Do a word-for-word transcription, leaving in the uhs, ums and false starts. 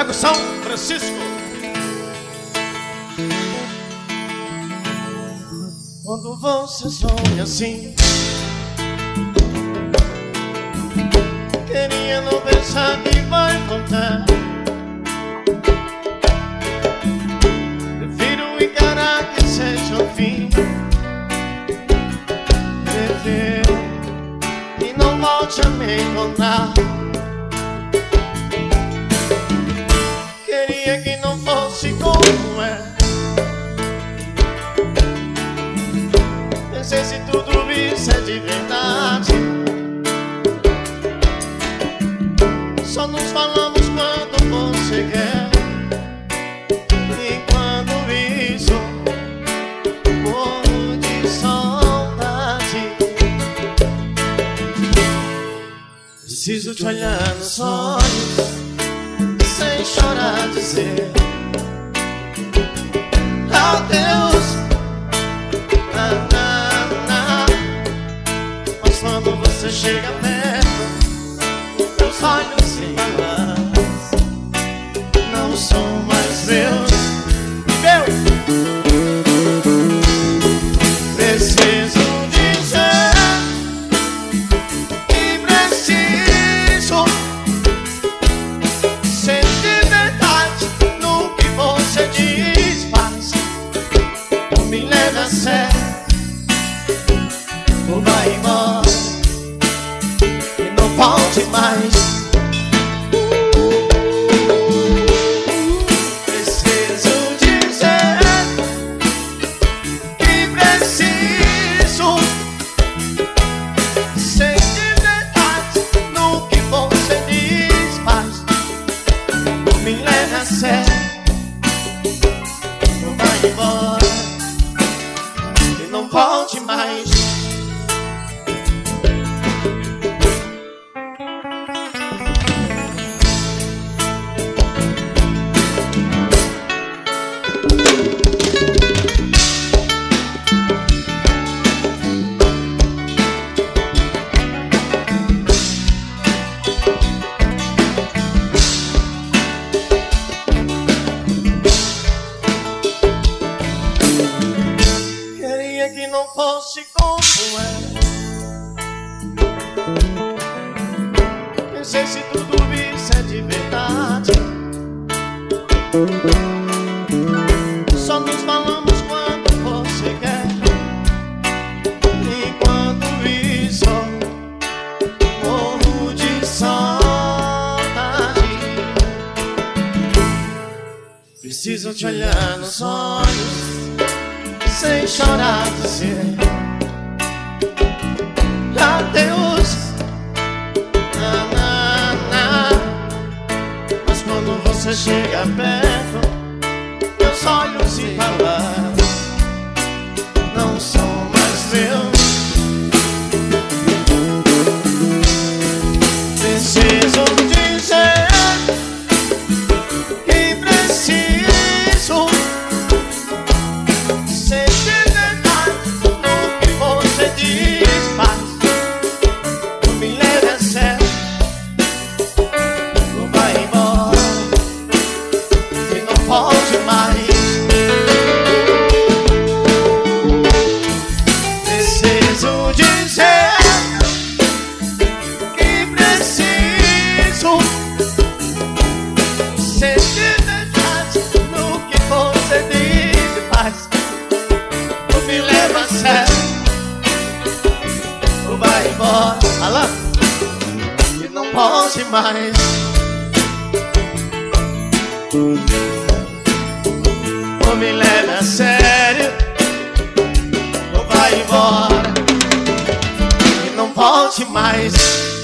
Tiago São Francisco. Quando você sonha assim, queria não pensar que vai voltar. Prefiro encarar que seja o fim. Prefiro que não volte a me encontrar. Queria que não fosse como é. Pensei se tudo isso é de verdade. Só nos falamos quando você quer. E quando isso, morro de saudade. Preciso te olhar nos olhos, sem chorar, dizer adeus. Ah, ah, ah. Mas quando você chega perto, meus olhos se balançam, não são mais meus. Meu, preciso dizer que preciso sentir verdade no que você diz, mas não me leva a sério. Ou vai embora e não volte mais. Preciso dizer que preciso sentir verdade no que você diz, mas não me leva a sério. Ou vai embora e não volte mais. Queria que não fosse como é. Pensei se tudo isso é de verdade. Só nos falamos quando você quer. E quando isso, morro de saudade. Preciso te olhar nos olhos, sem chorar, dizer adeus. Na, na, na. Mas quando você chega perto, meus olhos se balançam, não são mais meus. Preciso dizer que preciso sentir verdade no que você diz, mas não me leve a sério. Não vai embora e não volte mais. Preciso dizer que preciso sentir verdade no que você diz, mas não me leva a sério. Ou vai embora, Alan, e não volte mais. Ou me leva a sério. Ou vai embora e não volte mais.